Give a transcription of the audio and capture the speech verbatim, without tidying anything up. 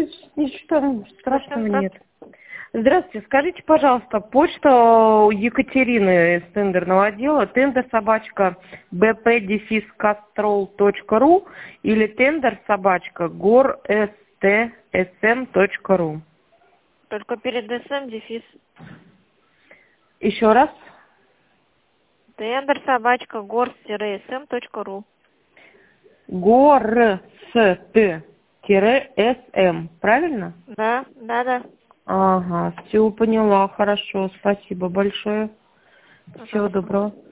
ничего там страшного нет. Здравствуйте, скажите, пожалуйста, почта Екатерины из тендерного отдела, тендер собачка бп дефис кастрол точка ру или тендер собачка горстсм точка ру? Только перед см дефис. Еще раз. Тендер собачка горст-см точка ру. горст-см, правильно? Да, да, да. Ага, все поняла, хорошо, спасибо большое. Всего Пожалуйста. доброго.